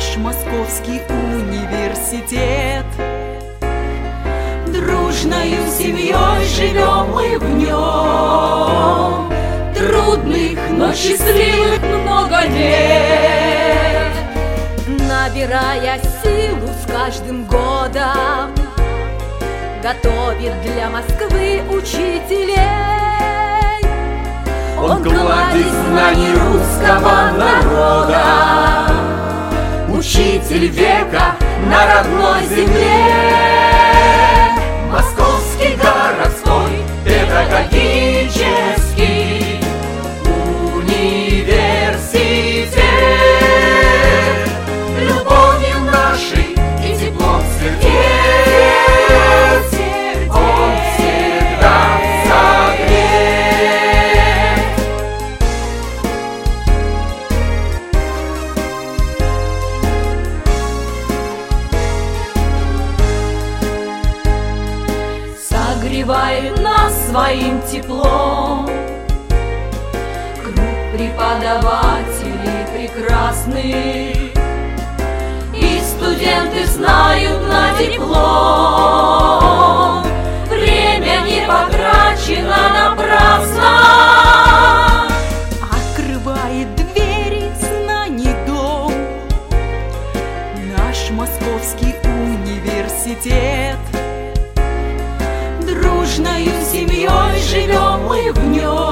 наш Московский университет. Дружною семьей живем мы в нем, трудных, но счастливых много лет. Набирая силу с каждым годом, готовит для Москвы учителей. Он кладезь знаний русского народа, учитель века на родной земле. Московский городской педагогический университет, любовью нашей и теплом сердец он всегда согрет. Согревает нас своим теплом круг преподавателей прекрасных, и студенты знают на диплом: время не потрачено напрасно. Открывает двери знаний дом наш Московский университет. Дружною семьей живем мы в нем,